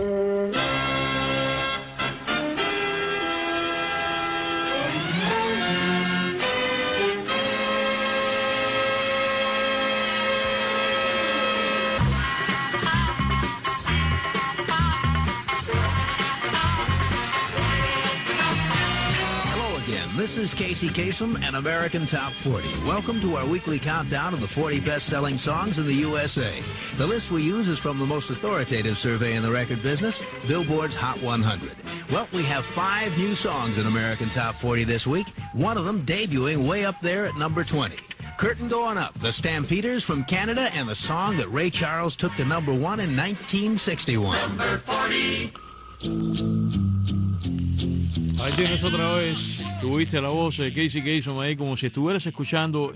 This is Casey Kasem and American Top 40. Welcome to our weekly countdown of the 40 best-selling songs in the USA. The list we use is from the most authoritative survey in the record business, Billboard's Hot 100. Well, we have 5 new songs in American Top 40 this week, one of them debuting way up there at number 20. Curtain going up, the Stampeders from Canada and the song that Ray Charles took to number 1 in 1961. Number 40. Ahí tienes otra vez, tuviste la voz de Casey Kasem ahí como si estuvieras escuchando,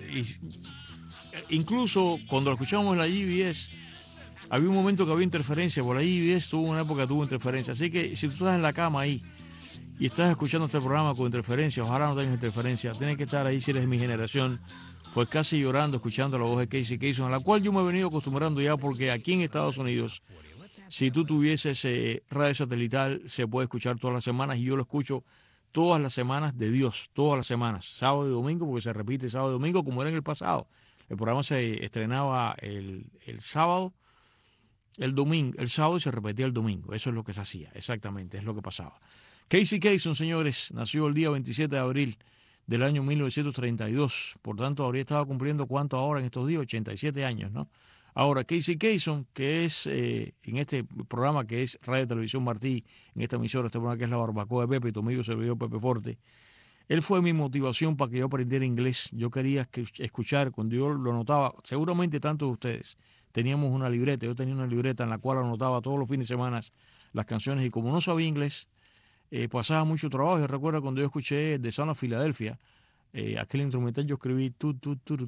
incluso cuando lo escuchamos en la GBS, había un momento que había interferencia, por la GBS tuvo una época que tuvo interferencia, así que si tú estás en la cama ahí y estás escuchando este programa con interferencia, ojalá no tengas interferencia, tienes que estar ahí si eres de mi generación, pues casi llorando, escuchando la voz de Casey Kasem, a la cual yo me he venido acostumbrando ya porque aquí en Estados Unidos, si tú tuvieses radio satelital, se puede escuchar todas las semanas y yo lo escucho todas las semanas de Dios, todas las semanas, sábado y domingo, porque se repite sábado y domingo como era en el pasado. El programa se estrenaba el sábado, el domingo, el sábado y se repetía el domingo. Eso es lo que se hacía, exactamente, es lo que pasaba. Casey Kasem, señores, nació el día 27 de abril del año 1932. Por tanto, habría estado cumpliendo, ¿cuánto ahora en estos días? 87 años, ¿no? Ahora, Casey Kasem, que es en este programa que es Radio Televisión Martí, en esta emisora, este programa que es La Barbacoa de Pepe, tu amigo servidor Pepe Forte, él fue mi motivación para que yo aprendiera inglés. Yo quería escuchar, cuando yo lo anotaba, seguramente tantos de ustedes teníamos una libreta, yo tenía una libreta en la cual anotaba todos los fines de semana las canciones y como no sabía inglés, pasaba mucho trabajo. Yo recuerdo cuando yo escuché The Sound of Philadelphia, aquel instrumental yo escribí tu,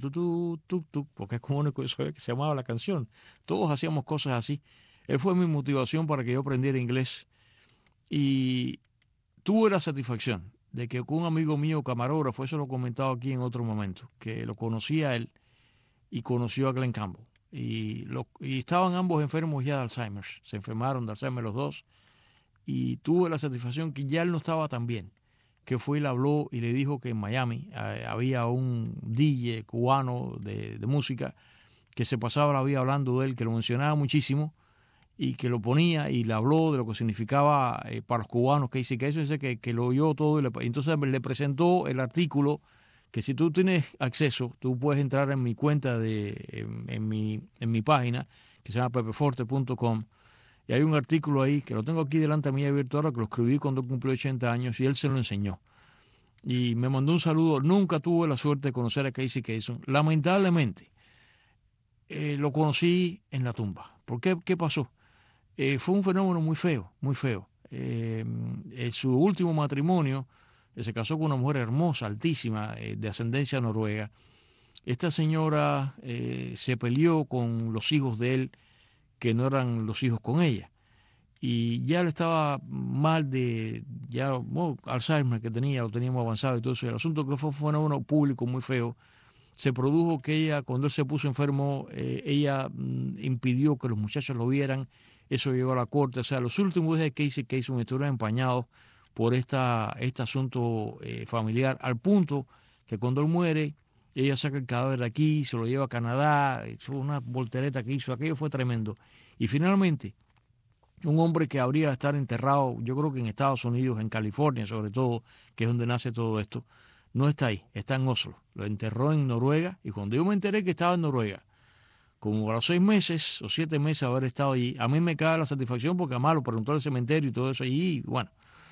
porque es como único eso que se llamaba la canción. Todos hacíamos cosas así. Él fue mi motivación para que yo aprendiera inglés. Y tuve la satisfacción de que con un amigo mío, camarógrafo, eso lo he comentado aquí en otro momento, que lo conocía a él y conoció a Glenn Campbell. Y estaban ambos enfermos ya de Alzheimer. Se enfermaron de Alzheimer los dos. Y tuve la satisfacción que ya él no estaba tan bien, que fue y le habló y le dijo que en Miami había un DJ cubano de música que se pasaba la vida hablando de él, que lo mencionaba muchísimo y que lo ponía y le habló de lo que significaba para los cubanos, que dice que eso dice que lo oyó todo. Entonces le presentó el artículo que si tú tienes acceso, tú puedes entrar en mi cuenta, en mi página, que se llama pepeforte.com. Y hay un artículo ahí, que lo tengo aquí delante de mí abierto ahora, que lo escribí cuando cumplió 80 años y él se lo enseñó. Y me mandó un saludo. Nunca tuve la suerte de conocer a Casey Kasem. Lamentablemente, lo conocí en la tumba. ¿Por qué? ¿Qué pasó? Fue un fenómeno muy feo, muy feo. En su último matrimonio, se casó con una mujer hermosa, altísima, de ascendencia noruega. Esta señora se peleó con los hijos de él, que no eran los hijos con ella. Y ya le estaba mal de Alzheimer que tenía, lo teníamos avanzado y todo eso. El asunto que fue un fenómeno público muy feo. Se produjo que ella, cuando él se puso enfermo, ella impidió que los muchachos lo vieran. Eso llegó a la corte. O sea, los últimos días de Casey Kasem estuvieron empañados por este asunto familiar, al punto que cuando él muere, ella saca el cadáver de aquí, se lo lleva a Canadá, hizo una voltereta que hizo, aquello fue tremendo. Y finalmente, un hombre que habría de estar enterrado, yo creo que en Estados Unidos, en California sobre todo, que es donde nace todo esto, no está ahí, está en Oslo. Lo enterró en Noruega, y cuando yo me enteré que estaba en Noruega, como a los 6 meses o 7 meses de haber estado allí, a mí me cae la satisfacción porque además lo preguntó al cementerio y todo eso allí, y bueno.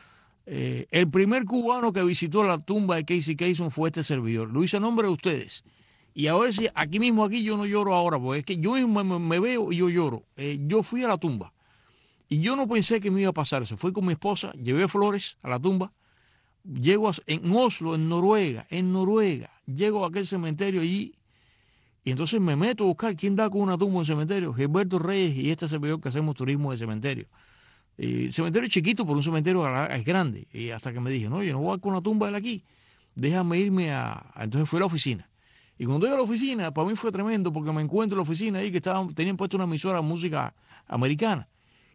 El primer cubano que visitó la tumba de Casey Kasem fue este servidor. Lo hice a nombre de ustedes. Y a ver si aquí yo no lloro ahora, porque es que yo mismo me veo y yo lloro. Yo fui a la tumba y yo no pensé que me iba a pasar eso. Fui con mi esposa, llevé flores a la tumba. Llego en Oslo, en Noruega. Llego a aquel cementerio allí y entonces me meto a buscar quién da con una tumba en el cementerio. Gilberto Reyes y este servidor que hacemos turismo de cementerio. El cementerio es chiquito, pero un cementerio es grande. Y hasta que me dije, no, yo no voy con una tumba de él aquí. Déjame irme Entonces fui a la oficina. Y cuando llegué a la oficina, para mí fue tremendo porque me encuentro en la oficina ahí que tenían puesto una emisora de música americana.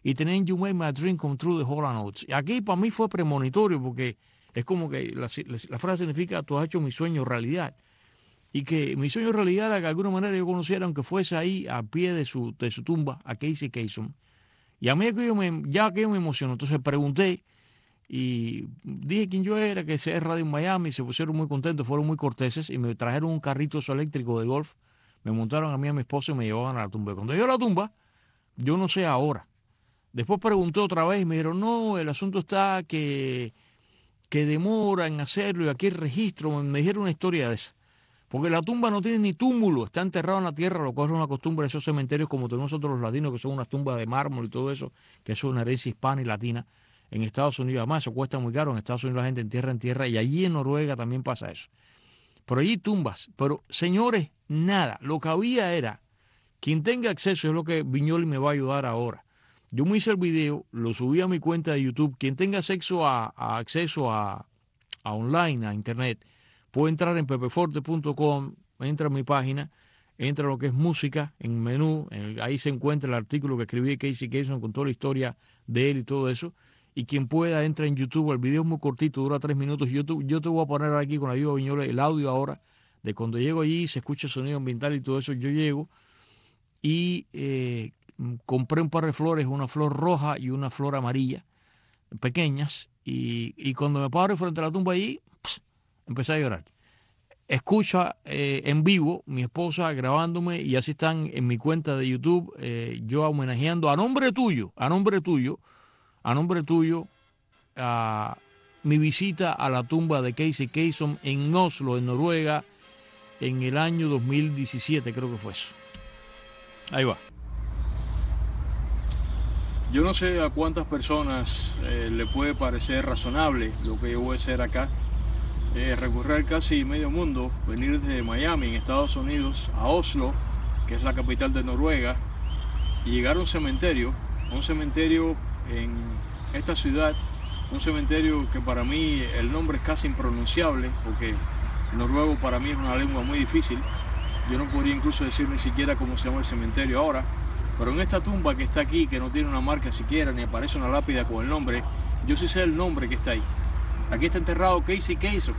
y tenían You Made My Dream Come True de Hall & Oates. Y aquí para mí fue premonitorio porque es como que la frase significa tú has hecho mi sueño realidad. Y que mi sueño realidad era que de alguna manera yo conociera, aunque fuese ahí al pie de su tumba, a Casey Kasem. Y a mí ya que yo me emocionó, entonces pregunté y dije quién yo era, que ese es Radio en Miami, se pusieron muy contentos, fueron muy corteses y me trajeron un carrito eléctrico de golf, me montaron a mí y a mi esposa y me llevaban a la tumba. Cuando yo a la tumba, yo no sé ahora. Después pregunté otra vez y me dijeron, no, el asunto está que demora en hacerlo y aquí el registro, me dijeron una historia de esa. Porque la tumba no tiene ni túmulo, está enterrado en la tierra, lo cual es una costumbre de esos cementerios como tenemos nosotros los latinos, que son unas tumbas de mármol y todo eso, que eso es una herencia hispana y latina. En Estados Unidos, además, eso cuesta muy caro, en Estados Unidos la gente entierra en tierra y allí en Noruega también pasa eso. Pero allí tumbas, pero señores, nada, lo que había era, quien tenga acceso, es lo que Viñoli me va a ayudar ahora. Yo me hice el video, lo subí a mi cuenta de YouTube, quien tenga acceso a online, a internet, puede entrar en pepeforte.com, entra a mi página, entra a lo que es música, en menú, ahí se encuentra el artículo que escribí de Casey Kasem con toda la historia de él y todo eso. Y quien pueda entra en YouTube, el video es muy cortito, dura 3 minutos. Yo te voy a poner aquí con la ayuda de Viñoles el audio ahora, de cuando llego allí, se escucha el sonido ambiental y todo eso. Yo llego y compré un par de flores, una flor roja y una flor amarilla, pequeñas, y cuando me paro frente a la tumba allí, empecé a llorar. Escucha en vivo mi esposa grabándome y así están en mi cuenta de YouTube, yo homenajeando a nombre tuyo, mi visita a la tumba de Casey Kasem en Oslo, en Noruega, en el año 2017, creo que fue eso. Ahí va. Yo no sé a cuántas personas le puede parecer razonable lo que yo voy a hacer acá. Recorrer casi medio mundo, venir desde Miami, en Estados Unidos, a Oslo, que es la capital de Noruega, y llegar a un cementerio en esta ciudad, un cementerio que para mí el nombre es casi impronunciable, porque el noruego para mí es una lengua muy difícil. Yo no podría incluso decir ni siquiera cómo se llama el cementerio ahora, pero en esta tumba que está aquí, que no tiene una marca siquiera, ni aparece una lápida con el nombre, yo sí sé el nombre que está ahí. Aquí está enterrado Casey Kasem.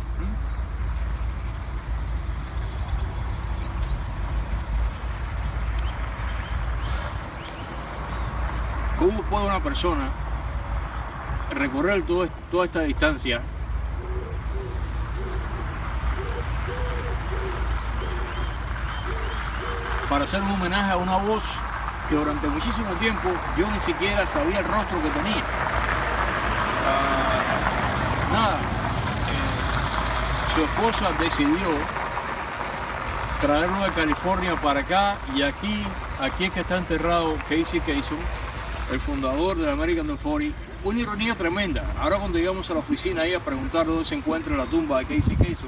¿Cómo puede una persona recorrer toda esta distancia para hacer un homenaje a una voz que durante muchísimo tiempo yo ni siquiera sabía el rostro que tenía? Su esposa decidió traerlo de California para acá y aquí es que está enterrado Casey Kasem, el fundador del American Top 40. Una ironía tremenda. Ahora cuando llegamos a la oficina ahí a preguntar dónde se encuentra la tumba de Casey Kasem,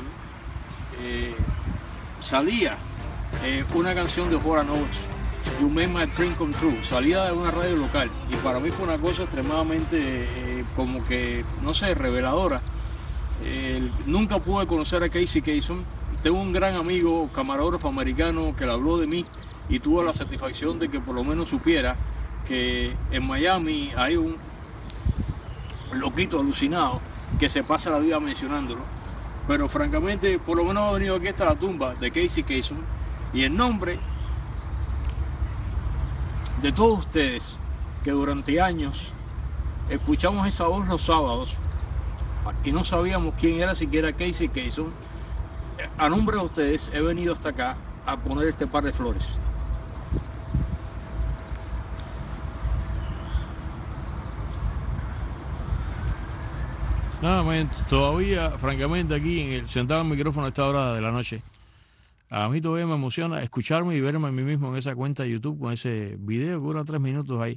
salía una canción de Hall & Oates, You Made My Dream Come True, salía de una radio local, y para mí fue una cosa extremadamente como que, no sé, reveladora. Nunca pude conocer a Casey Kasem. Tengo un gran amigo, camarógrafo americano, que le habló de mí y tuvo la satisfacción de que por lo menos supiera que en Miami hay un loquito alucinado que se pasa la vida mencionándolo, pero francamente por lo menos ha venido aquí hasta la tumba de Casey Kasem, y en nombre de todos ustedes que durante años escuchamos esa voz los sábados y no sabíamos quién era siquiera Casey Kasem, a nombre de ustedes he venido hasta acá a poner este par de flores. Nada, todavía, francamente, aquí sentado en el micrófono a esta hora de la noche, a mí todavía me emociona escucharme y verme a mí mismo en esa cuenta de YouTube con ese video que dura 3 minutos ahí.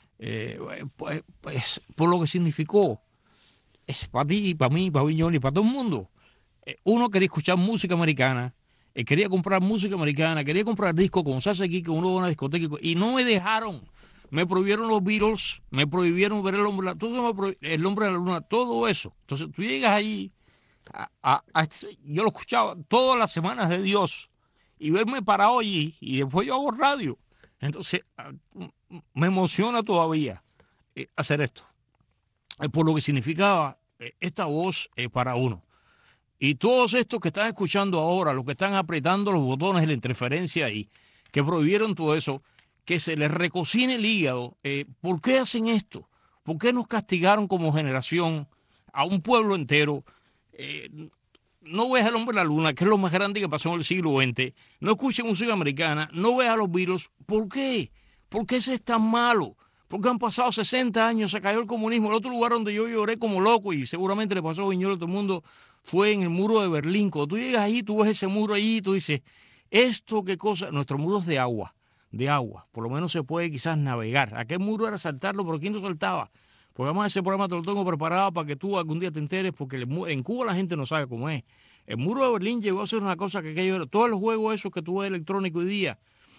Pues, por lo que significó, es para ti, para mí, para Viñoles, para todo el mundo. Uno quería escuchar música americana, quería comprar música americana, quería comprar discos, como se hace aquí, que uno va a una discoteca, y no me dejaron. Me prohibieron los Beatles, me prohibieron ver el hombre de la luna, todo eso. Entonces tú llegas ahí, yo lo escuchaba todas las semanas de Dios, y verme parado allí, y después yo hago radio. Entonces me emociona todavía hacer esto, por lo que significaba esta voz para uno. Y todos estos que están escuchando ahora, los que están apretando los botones de la interferencia ahí, que prohibieron todo eso, que se les recocine el hígado, ¿por qué hacen esto? ¿Por qué nos castigaron como generación a un pueblo entero? No veas al hombre en la luna, que es lo más grande que pasó en el siglo XX. No escuchen música americana, no veas a los Beatles. ¿Por qué? ¿Por qué ese es tan malo? Porque han pasado 60 años, se cayó el comunismo. El otro lugar donde yo lloré como loco, y seguramente le pasó a Viñolo a todo el mundo, fue en el muro de Berlín. Cuando tú llegas ahí, tú ves ese muro allí y tú dices, esto qué cosa, nuestro muro es de agua, por lo menos se puede quizás navegar. Aquel muro era saltarlo, pero ¿quién lo saltaba? Porque además ese programa te lo tengo preparado para que tú algún día te enteres, porque en Cuba la gente no sabe cómo es. El muro de Berlín llegó a ser una cosa que aquello era, todos los juegos esos que tú ves electrónicos hoy día,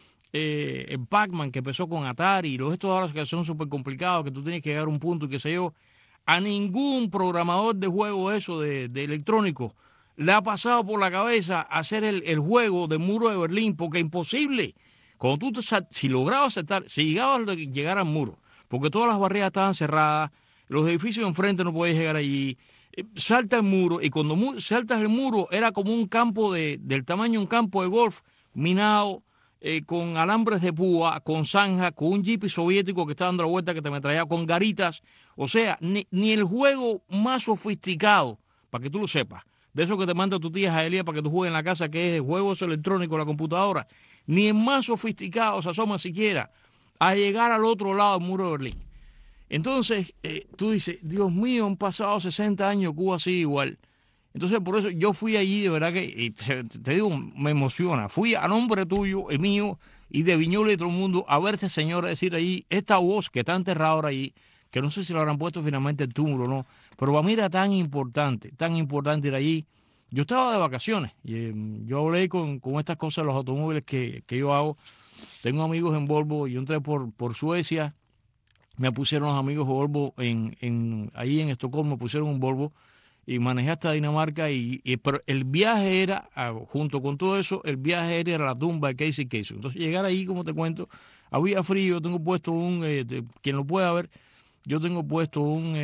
el Pac-Man que empezó con Atari, los estos ahora que son súper complicados, que tú tienes que llegar a un punto y qué sé yo, a ningún programador de juego eso de electrónico le ha pasado por la cabeza hacer el juego del muro de Berlín, porque es imposible. Cuando tú si lograbas saltar, si llegabas a llegar al muro, porque todas las barreras estaban cerradas, los edificios enfrente no podías llegar allí, salta el muro, y cuando saltas el muro era como un campo del tamaño de un campo de golf, minado, con alambres de púa, con zanja, con un jeep soviético que está dando la vuelta que te me traía, con garitas. O sea, ni el juego más sofisticado, para que tú lo sepas, de eso que te manda tu tía Jaelía para que tú juegues en la casa, que es juegos electrónicos, la computadora, ni el más sofisticado se asoma siquiera a llegar al otro lado del muro de Berlín. Entonces, tú dices, Dios mío, han pasado 60 años, Cuba sigue igual. Entonces, por eso yo fui allí, de verdad que, te digo, me emociona. Fui a nombre tuyo y mío y de Viñolo y de todo el mundo a ver a este señor decir allí, esta voz que está enterrada ahora allí, que no sé si lo habrán puesto finalmente el túmulo o no, pero para mí era tan importante ir allí. Yo estaba de vacaciones, y, yo hablé con estas cosas de los automóviles que yo hago. Tengo amigos en Volvo, yo entré por Suecia, me pusieron los amigos de Volvo ahí en Estocolmo, me pusieron un Volvo y manejé hasta Dinamarca, pero el viaje era, junto con todo eso, el viaje era a la tumba de Casey Kasem. Entonces llegar ahí, como te cuento, había frío, tengo puesto quien lo pueda ver, yo tengo puesto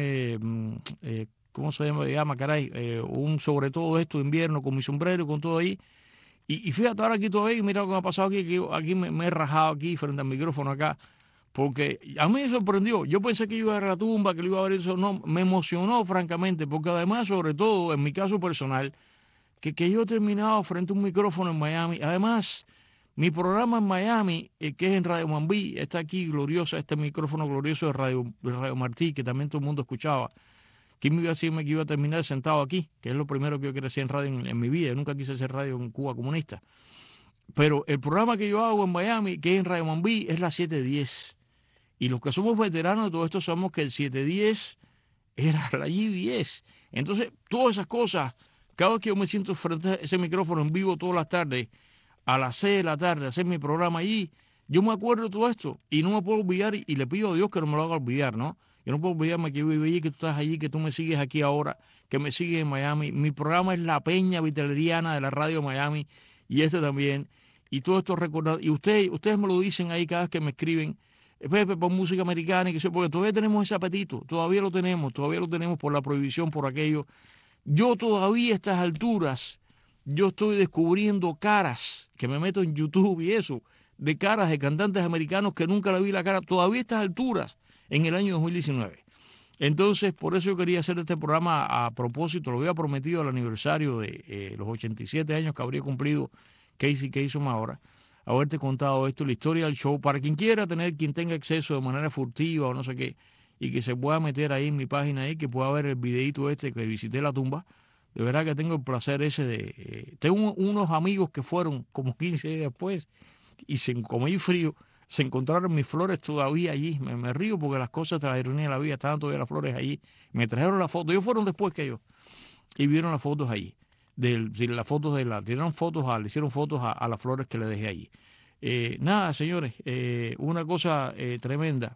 ¿cómo se llama, caray? Un sobre todo esto de invierno con mi sombrero y con todo ahí. Y fíjate ahora aquí todavía, mira lo que me ha pasado aquí, que yo aquí me he rajado aquí frente al micrófono acá, porque a mí me sorprendió. Yo pensé que iba a ir a la tumba, que lo iba a ver eso. No, me emocionó francamente, porque además, sobre todo, en mi caso personal, que yo he terminado frente a un micrófono en Miami. Además, mi programa en Miami, que es en Radio Mambí, está aquí gloriosa, este micrófono glorioso de Radio Martí, que también todo el mundo escuchaba. ¿Quién me iba a decirme que iba a terminar sentado aquí? Que es lo primero que yo quería hacer en radio en mi vida. Yo nunca quise hacer radio en Cuba comunista. Pero el programa que yo hago en Miami, que es en Radio Mambí, es la 710. Y los que somos veteranos de todo esto sabemos que el 710 era la GBS. Entonces, todas esas cosas, cada vez que yo me siento frente a ese micrófono en vivo todas las tardes, a las 6 de la tarde, a hacer mi programa allí, yo me acuerdo de todo esto y no me puedo olvidar, y le pido a Dios que no me lo haga olvidar, ¿no? Yo no puedo olvidarme que yo viví allí, que tú estás allí, que tú me sigues aquí ahora, que me sigues en Miami. Mi programa es La Peña Vitaleriana de la Radio Miami, y este también. Y todo esto recordado. Y ustedes me lo dicen ahí cada vez que me escriben, Pepe, por música americana, y que sé, porque todavía tenemos ese apetito, todavía lo tenemos por la prohibición, por aquello. Yo todavía a estas alturas, yo estoy descubriendo caras, que me meto en YouTube y eso, de caras de cantantes americanos que nunca le vi la cara, todavía a estas alturas, en el año 2019. Entonces, por eso yo quería hacer este programa a propósito, lo había prometido al aniversario de los 87 años que habría cumplido Casey Kasem ahora, haberte contado esto, la historia del show, para quien quiera quien tenga acceso de manera furtiva o no sé qué, y que se pueda meter ahí en mi página ahí, que pueda ver el videito que visité la tumba. De verdad que tengo el placer ese de... tengo unos amigos que fueron como 15 días después, y como hay frío, se encontraron mis flores todavía allí. Me río porque las cosas de la ironía de la vida, estaban todavía las flores allí. Me trajeron la foto, ellos fueron después que yo, y vieron las fotos allí. Le hicieron fotos a las flores que le dejé allí. Nada, señores, una cosa tremenda.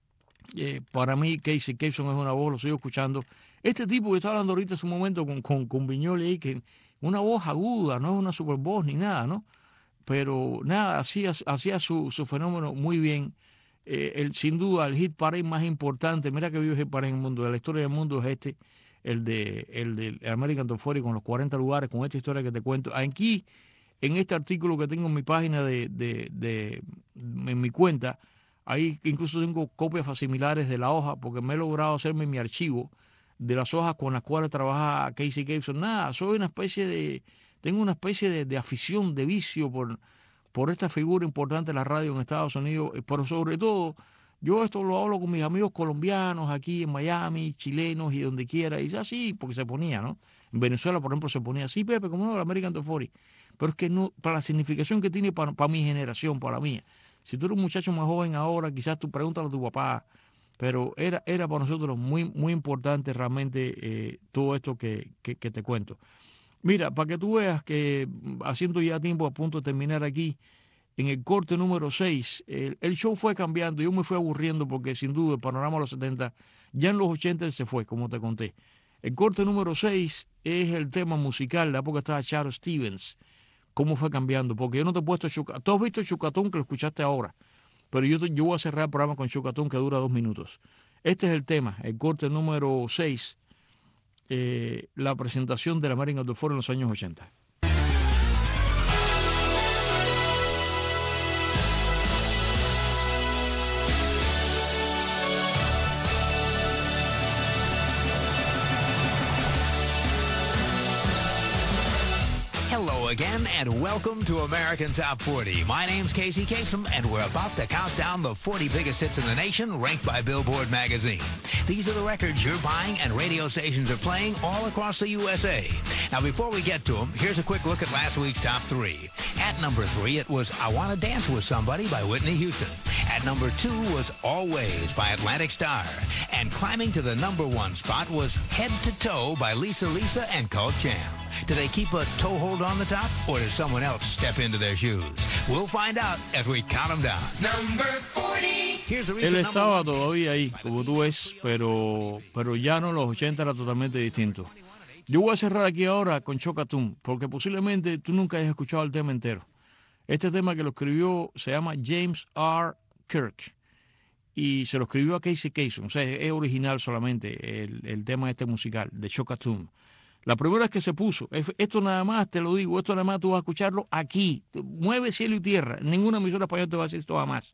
Para mí, Casey Kasem es una voz, lo sigo escuchando. Este tipo que está hablando ahorita hace un momento con Viñolo ahí, que una voz aguda, no es una super voz ni nada, ¿no? Pero nada, hacía su fenómeno muy bien. sin duda el hit parade más importante, mira que vivo hit parade en el mundo, de la historia del mundo es el de American Top 40 con los 40 lugares, con esta historia que te cuento. Aquí, en este artículo que tengo en mi página en mi cuenta, ahí incluso tengo copias facsimilares de la hoja, porque me he logrado hacerme mi archivo de las hojas con las cuales trabaja Casey Kasem. Nada, tengo una especie de afición, de vicio por esta figura importante de la radio en Estados Unidos, pero sobre todo, yo esto lo hablo con mis amigos colombianos aquí en Miami, chilenos y donde quiera, y dice así, porque se ponía, ¿no? En Venezuela, por ejemplo, se ponía así, Pepe, como no, el American Top 40. Pero es que no, para la significación que tiene para mi generación, para la mía. Si tú eres un muchacho más joven ahora, quizás tú pregúntale a tu papá, pero era para nosotros muy, muy importante realmente todo esto que te cuento. Mira, para que tú veas que haciendo ya tiempo a punto de terminar aquí, en el corte número 6, el show fue cambiando, yo me fui aburriendo porque sin duda el panorama de los 70, ya en los 80 se fue, como te conté. El corte número 6 es el tema musical, la época estaba Charles Stevens, cómo fue cambiando, porque yo no te he puesto Chocatón. Tú has visto Chocatón que lo escuchaste ahora, pero yo voy a cerrar el programa con Chocatón que dura 2 minutos. Este es el tema, el corte número 6, la presentación de la American Top 40 en los años 80. Hello again, and welcome to American Top 40. My name's Casey Kasem, and we're about to count down the 40 biggest hits in the nation, ranked by Billboard magazine. These are the records you're buying and radio stations are playing all across the USA. Now, before we get to them, here's a quick look at last week's top 3. At number 3, it was I Wanna Dance With Somebody by Whitney Houston. At number 2 was Always by Atlantic Starr. And climbing to the number 1 spot was Head to Toe by Lisa and Cult Jam. Do they keep a toehold on the top, or does someone else step into their shoes? We'll find out as we count them down. Number 40. Here's the Él estaba todavía ahí, como tú ves, pero ya no, los 80 era totalmente distinto. Yo voy a cerrar aquí ahora con Chocatún, porque posiblemente tú nunca hayas escuchado el tema entero. Este tema que lo escribió se llama James R. Kirk y se lo escribió a Casey Kasem. O sea, es original solamente el tema este musical de Chocatún. La primera vez que se puso, esto nada más, te lo digo, esto nada más tú vas a escucharlo aquí. Mueve cielo y tierra. Ninguna emisora española te va a decir esto jamás.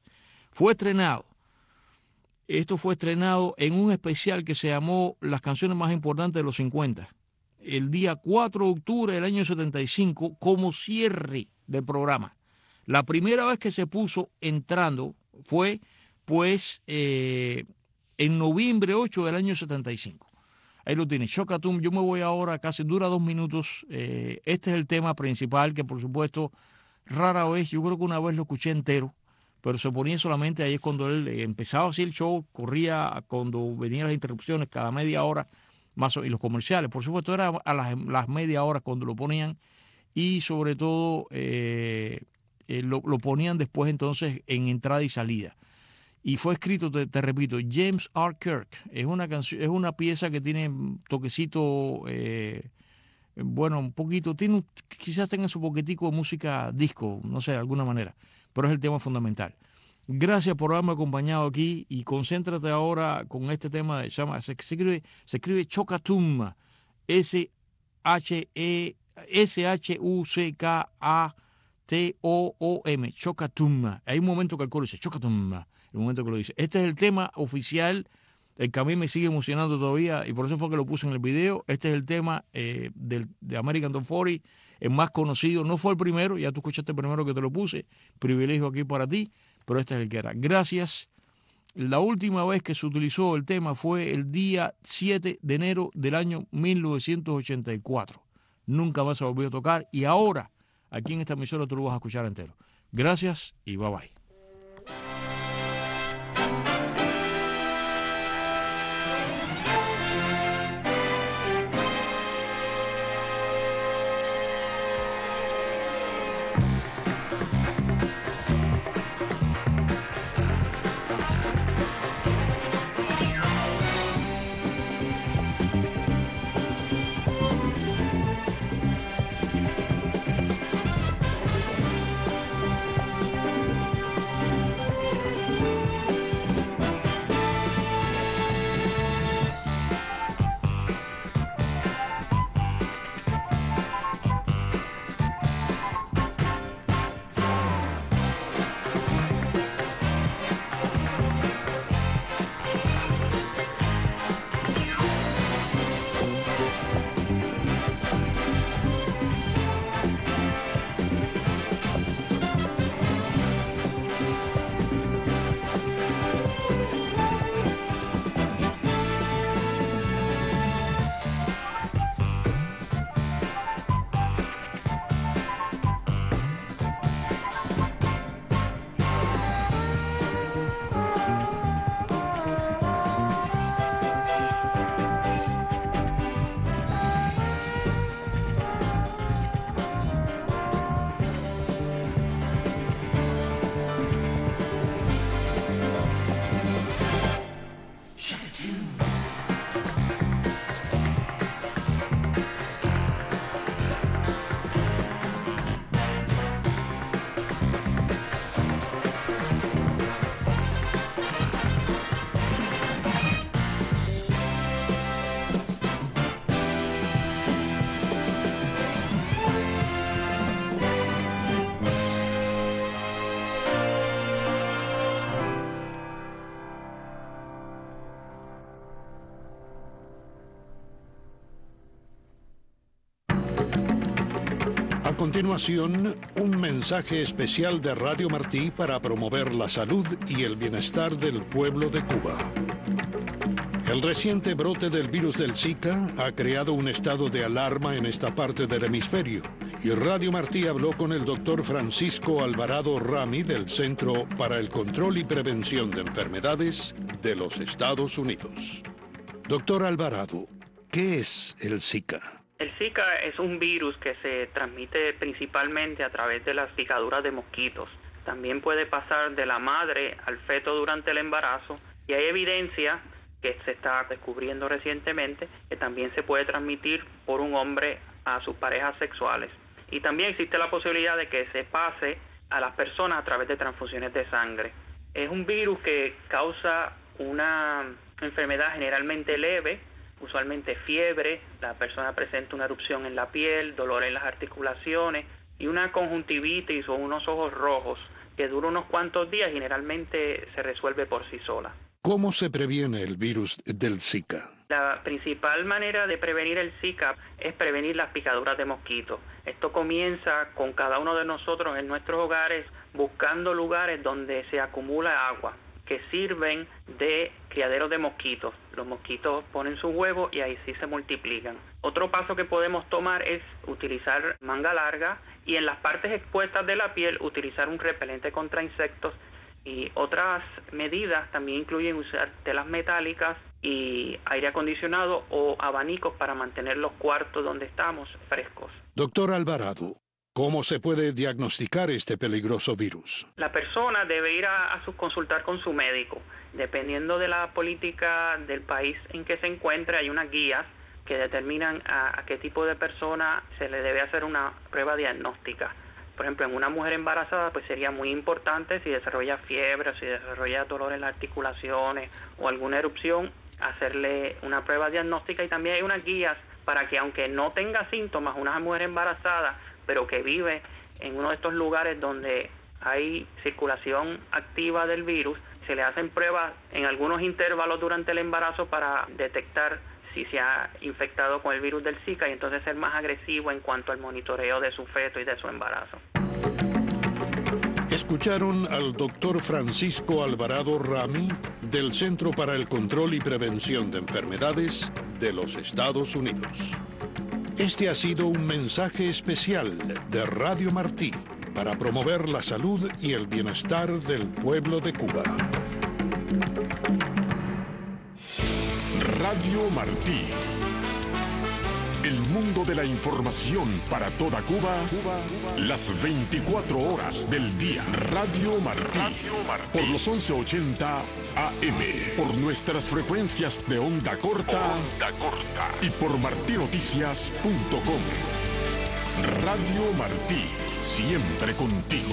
Esto fue estrenado en un especial que se llamó Las canciones más importantes de los 50. El día 4 de octubre del año 75, como cierre del programa. La primera vez que se puso entrando fue, pues, en noviembre 8 del año 75. Ahí lo tienes, Chocatún. Yo me voy ahora, casi dura 2 minutos. Este es el tema principal que, por supuesto, rara vez, yo creo que una vez lo escuché entero, pero se ponía solamente ahí es cuando él empezaba así el show, corría cuando venían las interrupciones cada media hora, más y los comerciales, por supuesto, era a las media horas cuando lo ponían, y sobre todo lo ponían después entonces en entrada y salida. Y fue escrito, te repito, James R. Kirk. Es una pieza que tiene un toquecito, bueno, un poquito, quizás tenga su poquitico de música disco, no sé, de alguna manera, pero es el tema fundamental. Gracias por haberme acompañado aquí y concéntrate ahora con este tema, se escribe Chocatún, S-H-U-C-K-A-T-O-O-M, Chocatún. Hay un momento que el coro dice Chocatún. El momento que lo dice. Este es el tema oficial, el que a mí me sigue emocionando todavía, y por eso fue que lo puse en el video. Este es el tema de American Top 40, el más conocido. No fue el primero, ya tú escuchaste el primero que te lo puse. Privilegio aquí para ti, pero este es el que era. Gracias. La última vez que se utilizó el tema fue el día 7 de enero del año 1984. Nunca más se volvió a tocar, y ahora, aquí en esta emisora, tú lo vas a escuchar entero. Gracias y bye bye. continuación, un mensaje especial de Radio Martí para promover la salud y el bienestar del pueblo de Cuba. El reciente brote del virus del Zika ha creado un estado de alarma en esta parte del hemisferio, y Radio Martí habló con el doctor Francisco Alvarado Rami del Centro para el Control y Prevención de Enfermedades de los Estados Unidos. Doctor Alvarado, ¿qué es el Zika? El Zika es un virus que se transmite principalmente a través de las picaduras de mosquitos. También puede pasar de la madre al feto durante el embarazo, y hay evidencia que se está descubriendo recientemente que también se puede transmitir por un hombre a sus parejas sexuales. Y también existe la posibilidad de que se pase a las personas a través de transfusiones de sangre. Es un virus que causa una enfermedad generalmente leve, usualmente fiebre, la persona presenta una erupción en la piel, dolor en las articulaciones y una conjuntivitis o unos ojos rojos que dura unos cuantos días, generalmente se resuelve por sí sola. ¿Cómo se previene el virus del Zika? La principal manera de prevenir el Zika es prevenir las picaduras de mosquitos. Esto comienza con cada uno de nosotros en nuestros hogares buscando lugares donde se acumula agua, que sirven de criaderos de mosquitos. Los mosquitos ponen sus huevos y ahí sí se multiplican. Otro paso que podemos tomar es utilizar manga larga y en las partes expuestas de la piel utilizar un repelente contra insectos. Y otras medidas también incluyen usar telas metálicas y aire acondicionado o abanicos para mantener los cuartos donde estamos frescos. Doctor Alvarado, ¿cómo se puede diagnosticar este peligroso virus? La persona debe ir a consultar con su médico. Dependiendo de la política del país en que se encuentre, hay unas guías que determinan a qué tipo de persona se le debe hacer una prueba diagnóstica. Por ejemplo, en una mujer embarazada, pues sería muy importante si desarrolla fiebre, si desarrolla dolor en las articulaciones o alguna erupción, hacerle una prueba diagnóstica. Y también hay unas guías para que, aunque no tenga síntomas, una mujer embarazada, pero que vive en uno de estos lugares donde hay circulación activa del virus, se le hacen pruebas en algunos intervalos durante el embarazo para detectar si se ha infectado con el virus del Zika y entonces ser más agresivo en cuanto al monitoreo de su feto y de su embarazo. Escucharon al doctor Francisco Alvarado Rami del Centro para el Control y Prevención de Enfermedades de los Estados Unidos. Este ha sido un mensaje especial de Radio Martí para promover la salud y el bienestar del pueblo de Cuba. Radio Martí. El mundo de la información para toda Cuba, las 24 horas del día. Radio Martí. Por los 1180 AM. Por nuestras frecuencias de onda corta. Y por martinoticias.com. Radio Martí. Siempre contigo.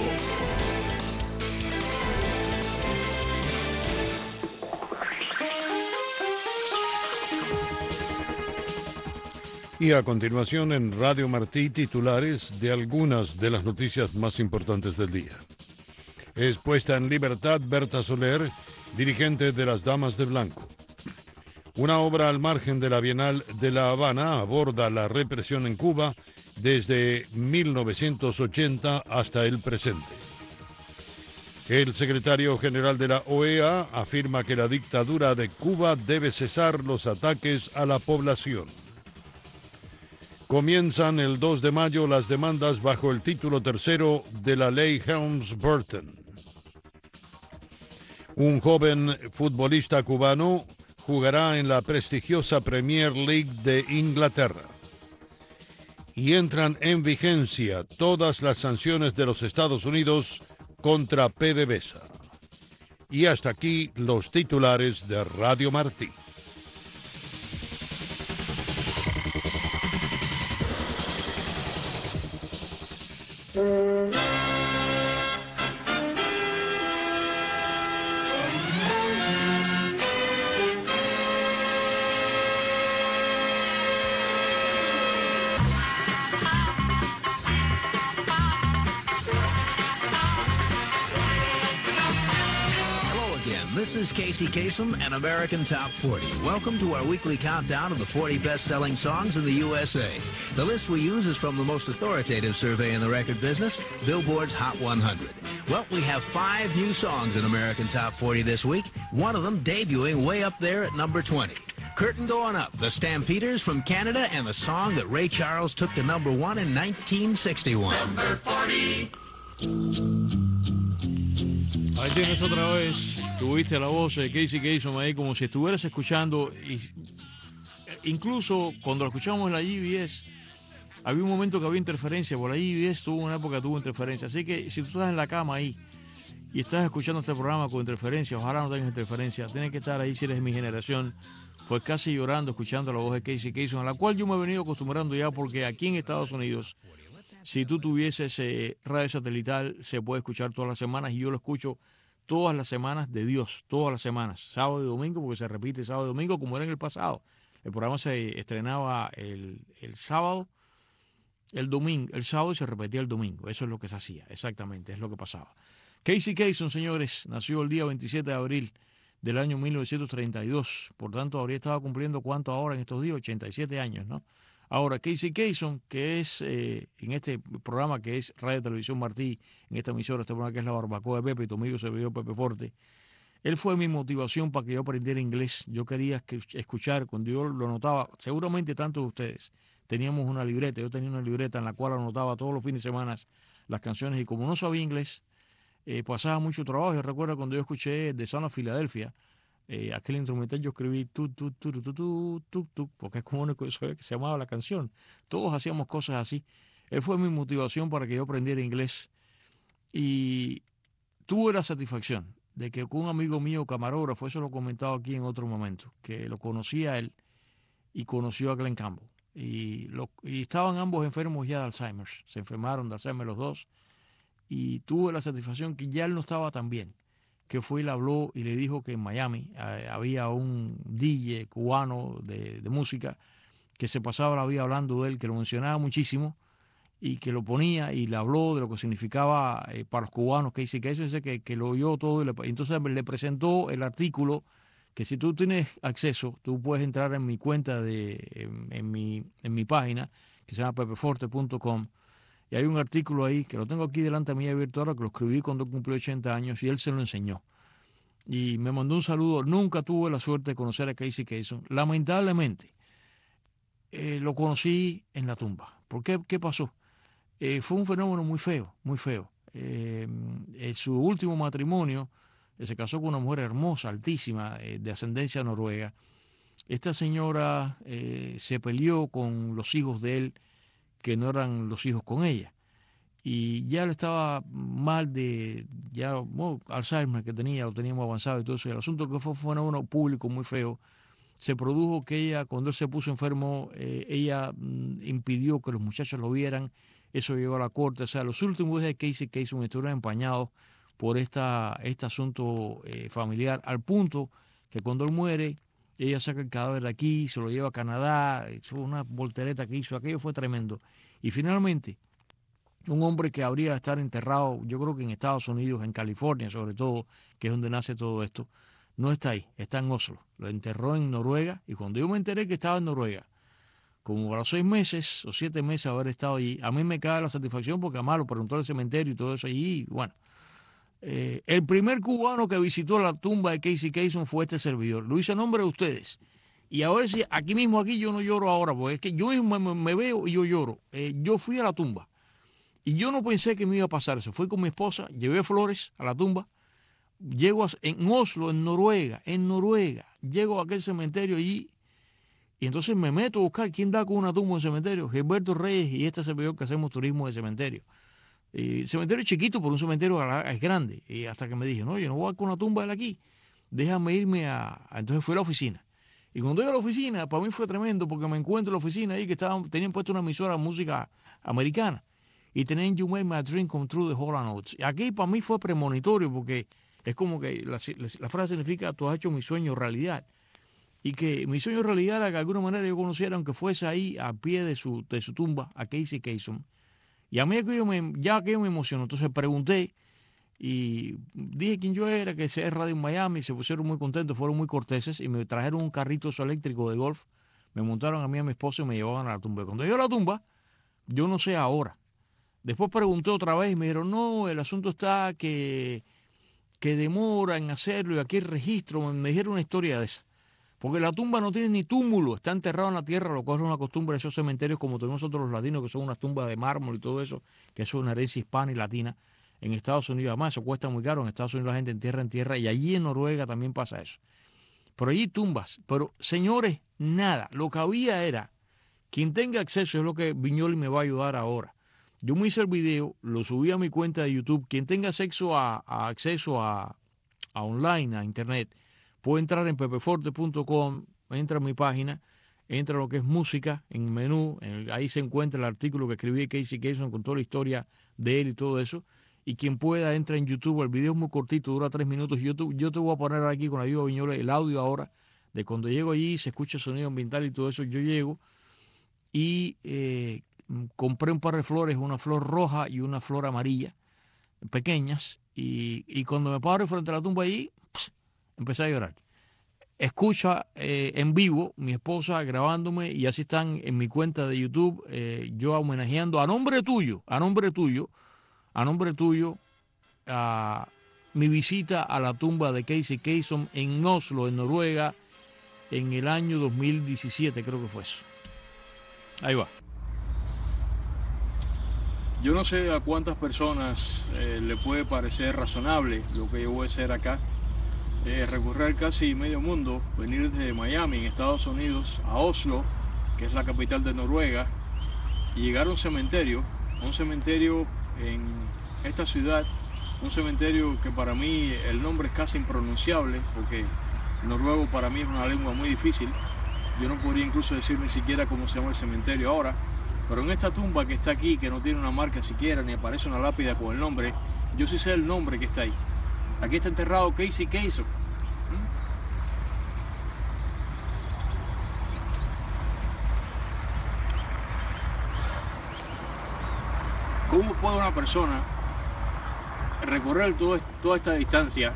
Y a continuación en Radio Martí, titulares de algunas de las noticias más importantes del día. Es puesta en libertad Berta Soler, dirigente de las Damas de Blanco. Una obra al margen de la Bienal de La Habana aborda la represión en Cuba desde 1980 hasta el presente. El secretario general de la OEA afirma que la dictadura de Cuba debe cesar los ataques a la población. Comienzan el 2 de mayo las demandas bajo el título tercero de la ley Helms-Burton. Un joven futbolista cubano jugará en la prestigiosa Premier League de Inglaterra. Y entran en vigencia todas las sanciones de los Estados Unidos contra PDVSA. Y hasta aquí los titulares de Radio Martí. This this is Casey Kasem and American Top 40. Welcome to our weekly countdown of the 40 best-selling songs in the USA. The list we use is from the most authoritative survey in the record business, Billboard's Hot 100. Well, we have 5 new songs in American Top 40 this week, one of them debuting way up there at number 20. Curtain going up, the Stampeders from Canada and the song that Ray Charles took to number 1 in 1961. Number 40. Ahí tienes otra vez, tuviste la voz de Casey Kasem ahí como si estuvieras escuchando, incluso cuando lo escuchamos en la GBS, había un momento que había interferencia, por la GBS tuvo una época que tuvo interferencia, así que si tú estás en la cama ahí y estás escuchando este programa con interferencia, ojalá no tengas interferencia, tienes que estar ahí si eres de mi generación, pues casi llorando, escuchando la voz de Casey Kasem, a la cual yo me he venido acostumbrando ya porque aquí en Estados Unidos, si tú tuvieses radio satelital, se puede escuchar todas las semanas y yo lo escucho todas las semanas de Dios, todas las semanas, sábado y domingo, porque se repite sábado y domingo como era en el pasado. El programa se estrenaba el sábado, el domingo, el sábado y se repetía el domingo. Eso es lo que se hacía, exactamente, es lo que pasaba. Casey Kasem, señores, nació el día 27 de abril del año 1932. Por tanto, habría estado cumpliendo, ¿cuánto ahora en estos días? 87 años, ¿no? Ahora, Casey Kasem, que es en este programa que es Radio Televisión Martí, en esta emisora, este programa que es La Barbacoa de Pepe, y tu amigo servidor Pepe Forte, él fue mi motivación para que yo aprendiera inglés. Yo quería escuchar, cuando yo lo notaba, seguramente tantos de ustedes, teníamos una libreta, yo tenía una libreta en la cual anotaba todos los fines de semana las canciones, y como no sabía inglés, pasaba mucho trabajo. Yo recuerdo cuando yo escuché The Son of Philadelphia, aquel instrumental yo escribí tu, porque es como una cosa que se llamaba la canción. Todos hacíamos cosas así. Él fue mi motivación para que yo aprendiera inglés. Y tuve la satisfacción de que con un amigo mío, camarógrafo, eso lo he comentado aquí en otro momento, que lo conocía a él y conoció a Glenn Campbell. Y estaban ambos enfermos ya de Alzheimer. Se enfermaron de Alzheimer los dos. Y tuve la satisfacción que ya él no estaba tan bien, que fue y le habló y le dijo que en Miami había un DJ cubano de música que se pasaba la vida hablando de él, que lo mencionaba muchísimo y que lo ponía y le habló de lo que significaba para los cubanos, que dice que eso es que lo oyó todo. Entonces le presentó el artículo que si tú tienes acceso, tú puedes entrar en mi cuenta, en mi página, que se llama pepeforte.com. Y hay un artículo ahí, que lo tengo aquí delante de mí abierto ahora, que lo escribí cuando cumplió 80 años, y él se lo enseñó. Y me mandó un saludo. Nunca tuve la suerte de conocer a Casey Kasem. Lamentablemente, lo conocí en la tumba. ¿Por qué? ¿Qué pasó? Fue un fenómeno muy feo, muy feo. En su último matrimonio, se casó con una mujer hermosa, altísima, de ascendencia noruega. Esta señora se peleó con los hijos de él, que no eran los hijos con ella, y ya le estaba mal de Alzheimer que tenía, lo teníamos avanzado y todo eso. Y el asunto que fue un fenómeno público muy feo. Se produjo que ella, cuando él se puso enfermo, ella impidió que los muchachos lo vieran. Eso llegó a la corte. O sea, los últimos días de Casey Kasem estuvieron empañados por este asunto familiar, al punto que cuando él muere, ella saca el cadáver de aquí, se lo lleva a Canadá, hizo una voltereta que hizo, aquello fue tremendo. Y finalmente, un hombre que habría de estar enterrado, yo creo que en Estados Unidos, en California sobre todo, que es donde nace todo esto, no está ahí, está en Oslo. Lo enterró en Noruega, y cuando yo me enteré que estaba en Noruega, como a los 6 meses o 7 meses de haber estado allí, a mí me cae la satisfacción porque además lo preguntó el cementerio y todo eso allí, y bueno. El primer cubano que visitó la tumba de Casey Kasem fue este servidor. Lo hice a nombre de ustedes. Y a ver si aquí yo no lloro ahora, porque es que yo mismo me veo y yo lloro. Yo fui a la tumba y yo no pensé que me iba a pasar eso. Fui con mi esposa, llevé flores a la tumba. Llego en Oslo, en Noruega. Llego a aquel cementerio allí y entonces me meto a buscar quién da con una tumba en el cementerio. Gilberto Reyes y este servidor que hacemos turismo de cementerio. El cementerio es chiquito, pero un cementerio es grande. Y hasta que me dije, no, yo no voy con una tumba de aquí. Déjame irme Entonces fui a la oficina. Y cuando llego a la oficina, para mí fue tremendo, porque me encuentro en la oficina ahí que tenían puesto una emisora de música americana. Y tenían You Made My Dream Come True de Hall & Oates. Y aquí para mí fue premonitorio, porque es como que la frase significa, tú has hecho mi sueño realidad. Y que mi sueño realidad era que de alguna manera yo conociera, aunque fuese ahí a pie de su tumba, a Casey Kasem. Y a mí ya que yo me emocionó, entonces pregunté y dije quién yo era, que sea radio en Miami, se pusieron muy contentos, fueron muy corteses y me trajeron un carrito eléctrico de golf, me montaron a mí y a mi esposo y me llevaban a la tumba. Cuando llegué a la tumba, yo no sé ahora. Después pregunté otra vez y me dijeron, no, el asunto está que demora en hacerlo y aquí el registro. Me dijeron una historia de esa. Porque la tumba no tiene ni túmulo, está enterrado en la tierra, lo cual es una costumbre de esos cementerios como tenemos nosotros los latinos, que son unas tumbas de mármol y todo eso, que eso es una herencia hispana y latina. En Estados Unidos, además, eso cuesta muy caro. En Estados Unidos la gente entierra en tierra y allí en Noruega también pasa eso. Pero allí tumbas. Pero, señores, nada. Lo que había era, quien tenga acceso, es lo que Viñoli me va a ayudar ahora. Yo me hice el video, lo subí a mi cuenta de YouTube. Quien tenga acceso a online, a internet, puede entrar en pepeforte.com, entra a mi página, entra a lo que es música, en menú, ahí se encuentra el artículo que escribí Casey Kasem con toda la historia de él y todo eso. Y quien pueda, entra en YouTube. El video es muy cortito, dura 3 minutos. Yo te voy a poner aquí con la ayuda de Viñoles el audio ahora de cuando llego allí, se escucha el sonido ambiental y todo eso. Yo llego y compré un par de flores, una flor roja y una flor amarilla, pequeñas. Y cuando me paro frente a la tumba allí, empecé a llorar. Escucha en vivo mi esposa grabándome y así están en mi cuenta de YouTube, yo homenajeando a nombre tuyo, mi visita a la tumba de Casey Kasem en Oslo, en Noruega, en el año 2017, creo que fue eso. Ahí va. Yo no sé a cuántas personas le puede parecer razonable lo que yo voy a hacer acá. Recorrer casi medio mundo, venir desde Miami, en Estados Unidos, a Oslo, que es la capital de Noruega, y llegar a un cementerio en esta ciudad, un cementerio que para mí el nombre es casi impronunciable, porque el noruego para mí es una lengua muy difícil. Yo no podría incluso decir ni siquiera cómo se llama el cementerio ahora, pero en esta tumba que está aquí, que no tiene una marca siquiera, ni aparece una lápida con el nombre, yo sí sé el nombre que está ahí. Aquí está enterrado Casey Kasem. ¿Cómo puede una persona recorrer toda esta distancia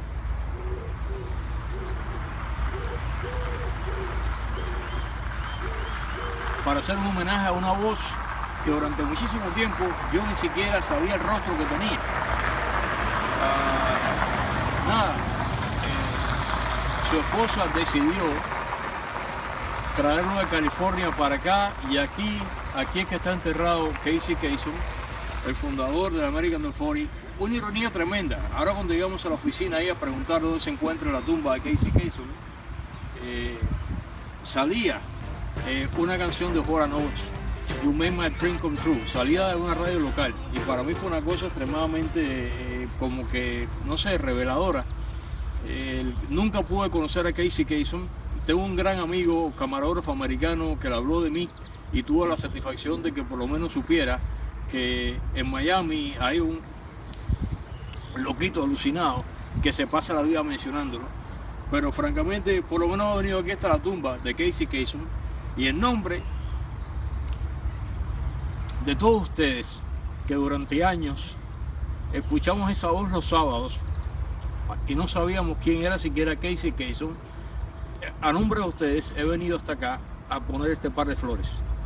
para hacer un homenaje a una voz que durante muchísimo tiempo yo ni siquiera sabía el rostro que tenía? Su esposa decidió traerlo de California para acá y aquí es que está enterrado Casey Kasem, el fundador del American 240. Una ironía tremenda. Ahora cuando llegamos a la oficina ahí a preguntar dónde se encuentra la tumba de Casey Kasem, salía una canción de Hall & Oates, You Made My Dream Come True, salía de una radio local, y para mí fue una cosa extremadamente como que, no sé, reveladora. Nunca pude conocer a Casey Kasem. Tengo un gran amigo, camarógrafo americano, que le habló de mí y tuvo la satisfacción de que por lo menos supiera que en Miami hay un loquito alucinado que se pasa la vida mencionándolo. Pero francamente, por lo menos he venido aquí hasta la tumba de Casey Kasem, y en nombre de todos ustedes que durante años escuchamos esa voz los sábados y no sabíamos quién era siquiera Casey Kasem, a nombre de ustedes he venido hasta acá a poner este par de flores.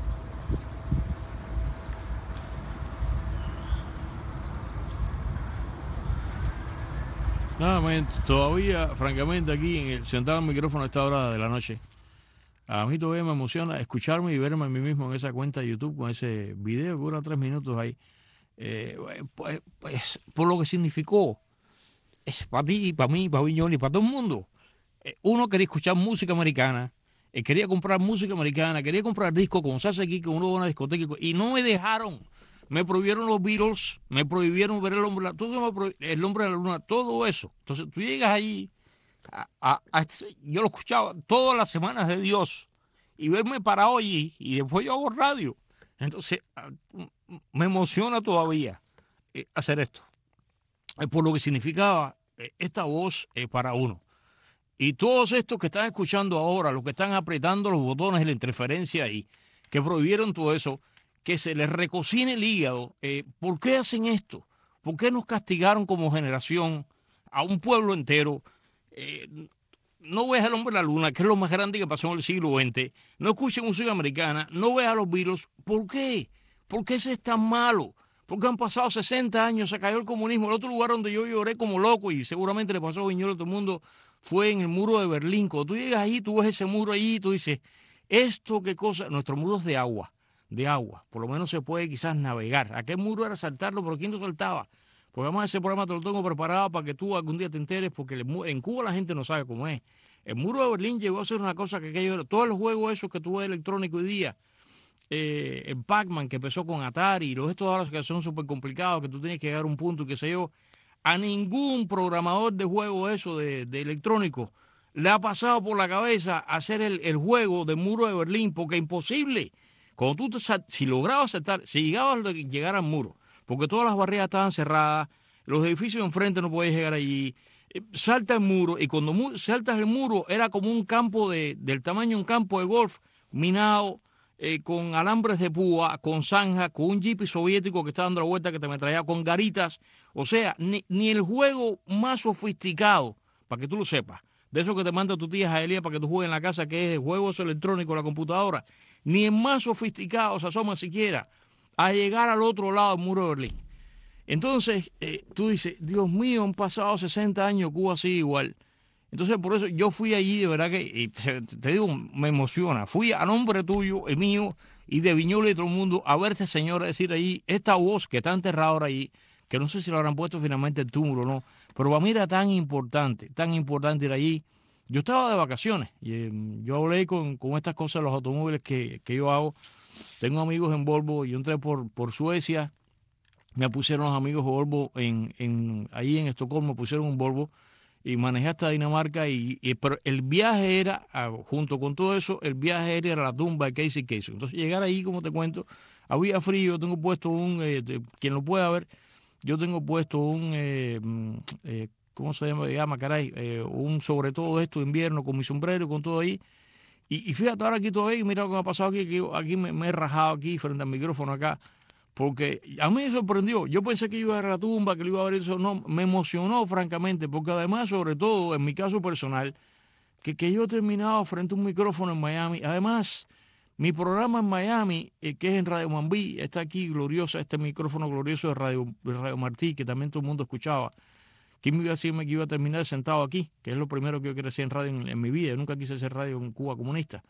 Nada, todavía, francamente, aquí sentado en el micrófono a esta hora de la noche, a mí todavía me emociona escucharme y verme a mí mismo en esa cuenta de YouTube con ese video que dura 3 minutos ahí. Pues, por lo que significó, es para ti, para mí, para Viñoles, para todo el mundo. Uno quería escuchar música americana, quería comprar música americana, quería comprar discos, como se hace aquí, que uno va a una discoteca, y no me dejaron. Me prohibieron los Beatles, me prohibieron ver el hombre de la luna, todo eso. Entonces tú llegas ahí, yo lo escuchaba todas las semanas de Dios, y verme parado allí, y después yo hago radio. Entonces me emociona todavía hacer esto, por lo que significaba esta voz para uno. Y todos estos que están escuchando ahora, los que están apretando los botones de la interferencia ahí, que prohibieron todo eso, que se les recocine el hígado. ¿Por qué hacen esto? ¿Por qué nos castigaron como generación a un pueblo entero? No ves al hombre de la luna, que es lo más grande que pasó en el siglo XX. No escuches música americana, no ves a los Beatles. ¿Por qué? ¿Por qué ese es tan malo? Porque han pasado 60 años, se cayó el comunismo. El otro lugar donde yo lloré como loco, y seguramente le pasó a Viñolo a todo el mundo, fue en el muro de Berlín. Cuando tú llegas ahí, tú ves ese muro ahí y tú dices, esto qué cosa, nuestro muro es de agua, por lo menos se puede quizás navegar. Aquel muro era saltarlo, pero ¿quién lo saltaba? Porque además ese programa te lo tengo preparado para que tú algún día te enteres, porque en Cuba la gente no sabe cómo es. El muro de Berlín llegó a ser una cosa que aquello, todos los juegos esos que tú ves electrónicos hoy día, el Pac-Man que empezó con Atari, los estos ahora que son súper complicados, que tú tienes que llegar a un punto y qué sé yo, a ningún programador de juego eso de electrónico le ha pasado por la cabeza hacer el juego del muro de Berlín, porque es imposible. Cuando tú si lograbas saltar, si llegabas a llegar al muro, porque todas las barreras estaban cerradas, los edificios de enfrente no podías llegar allí, salta el muro, y cuando saltas el muro era como un campo del tamaño de un campo de golf minado, con alambres de púa, con zanja, con un jeep soviético que está dando la vuelta que te me traía con garitas. O sea, ni el juego más sofisticado, para que tú lo sepas, de eso que te manda tu tía Jaelía para que tú juegues en la casa, que es juegos electrónicos, la computadora, ni el más sofisticado se asoma siquiera a llegar al otro lado del muro de Berlín. Entonces, tú dices, Dios mío, han pasado 60 años, Cuba sigue igual. Entonces, por eso yo fui allí, de verdad que, te digo, me emociona. Fui a nombre tuyo, el mío, y de Viñolo y de todo el mundo, a ver a este señor decir allí, esta voz que está enterrada ahora allí, que no sé si lo habrán puesto finalmente el túmulo o no, pero para mí era tan importante ir allí. Yo estaba de vacaciones, y yo hablé con estas cosas de los automóviles que yo hago. Tengo amigos en Volvo, yo entré por Suecia, me pusieron los amigos de Volvo ahí en Estocolmo, me pusieron un Volvo y manejé hasta Dinamarca, pero el viaje era, junto con todo eso, el viaje era a la tumba de Casey Kasem. Entonces llegar ahí, como te cuento, había frío, tengo puesto quien lo pueda ver, yo tengo puesto ¿cómo se llama, caray? Un sobre todo esto de invierno con mi sombrero, con todo ahí. Y fíjate ahora aquí todavía, y mira lo que me ha pasado aquí, que yo aquí me he rajado aquí frente al micrófono acá, porque a mí me sorprendió. Yo pensé que iba a ver la tumba, que lo iba a ver eso. No, me emocionó francamente, porque además, sobre todo, en mi caso personal, que yo he terminado frente a un micrófono en Miami. Además, mi programa en Miami, que es en Radio Mambí, está aquí gloriosa, este micrófono glorioso de Radio Martí, que también todo el mundo escuchaba. ¿Quién me iba a decirme que iba a terminar sentado aquí? Que es lo primero que yo quería hacer en radio en mi vida. Yo nunca quise hacer radio en Cuba comunista.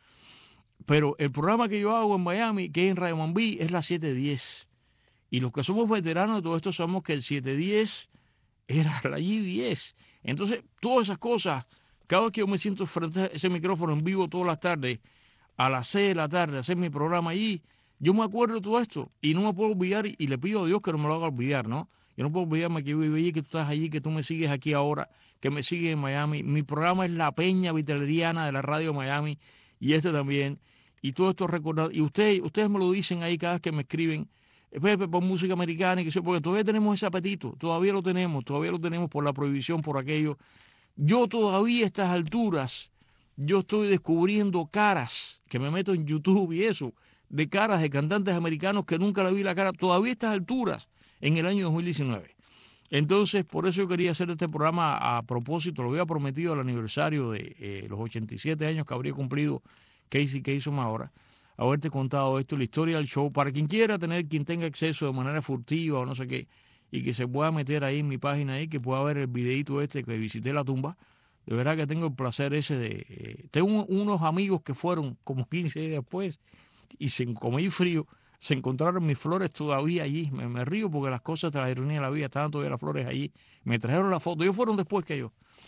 Pero el programa que yo hago en Miami, que es en Radio Mambí, es la 710. Y los que somos veteranos de todo esto sabemos que el 710 era la GBS. Entonces, todas esas cosas, cada vez que yo me siento frente a ese micrófono en vivo todas las tardes, a las 6 de la tarde, a hacer mi programa allí, yo me acuerdo de todo esto y no me puedo olvidar, y le pido a Dios que no me lo haga olvidar, ¿no? Yo no puedo olvidarme que yo vivo allí, que tú estás allí, que tú me sigues aquí ahora, que me sigues en Miami. Mi programa es La Peña Vitaleriana de la Radio de Miami, y este también. Y todo esto recordado. Y ustedes me lo dicen ahí cada vez que me escriben, Pepe, por música americana, y que porque todavía tenemos ese apetito, todavía lo tenemos por la prohibición, por aquello. Yo todavía a estas alturas, yo estoy descubriendo caras, que me meto en YouTube y eso, de caras de cantantes americanos que nunca le vi la cara, todavía a estas alturas, en el año 2019. Entonces, por eso yo quería hacer este programa a propósito, lo había prometido al aniversario de los 87 años que habría cumplido Casey Kasem ahora, haberte contado esto, la historia del show, para quien quiera quien tenga acceso de manera furtiva o no sé qué, y que se pueda meter ahí en mi página ahí, que pueda ver el videito que visité la tumba. De verdad que tengo el placer ese tengo unos amigos que fueron como 15 días después, y sin comer frío, se encontraron mis flores todavía allí. Me río porque las cosas de la ironía de la vida, estaban todavía las flores allí. Me trajeron la foto, ellos fueron después que yo,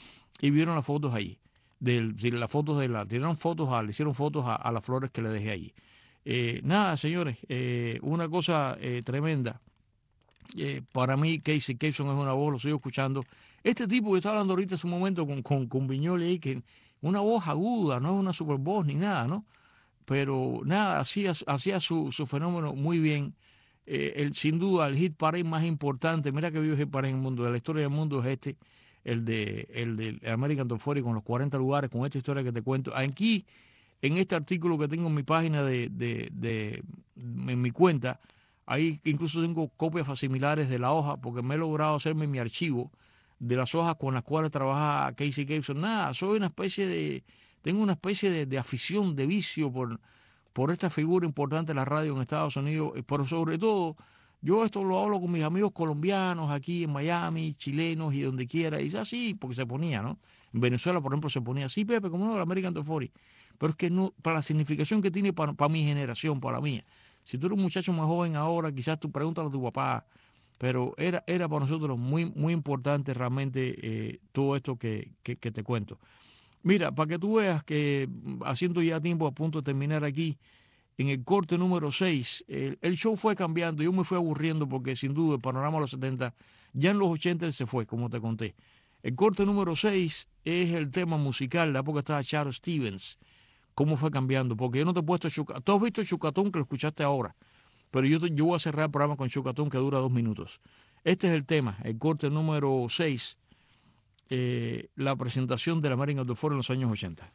y vieron las fotos allí. Le hicieron fotos a las flores que le dejé allí. Nada, señores, una cosa tremenda. Para mí, Casey Kasem es una voz, lo sigo escuchando. Este tipo que está hablando ahorita hace un momento con Viñolo ahí, que una voz aguda, no es una super voz ni nada, ¿no? Pero nada, hacía su fenómeno muy bien. Sin duda, el hit parade más importante, mira que vive el hit parade en el mundo, de la historia del mundo, es el de American Top 40 con los 40 lugares, con esta historia que te cuento. Aquí, en este artículo que tengo en mi página en mi cuenta, Ahí incluso tengo copias facsimilares de la hoja, porque me he logrado hacerme mi archivo de las hojas con las cuales trabaja Casey Kasem. Nada, tengo una especie de afición, de vicio por esta figura importante de la radio en Estados Unidos, pero sobre todo, yo esto lo hablo con mis amigos colombianos aquí en Miami, chilenos y donde quiera, y es así, porque se ponía, ¿no? En Venezuela, por ejemplo, se ponía así, Pepe, como no, el American Top 40, pero es que no, para la significación que tiene para mi generación, para la mía. Si tú eres un muchacho más joven ahora, quizás tú pregúntale a tu papá, pero era para nosotros muy, muy importante realmente todo esto que te cuento. Mira, para que tú veas que haciendo ya tiempo a punto de terminar aquí, en el corte número 6, el show fue cambiando, yo me fui aburriendo porque sin duda el panorama de los 70, ya en los 80 se fue, como te conté. El corte número 6 es el tema musical, la época estaba Charles Stevens, cómo fue cambiando, porque yo no te he puesto Chucatón. Tú has visto Chucatón que lo escuchaste ahora, pero yo voy a cerrar el programa con Chucatón que dura 2 minutos. Este es el tema, el corte número 6, la presentación de la American Top 40 en los años 80.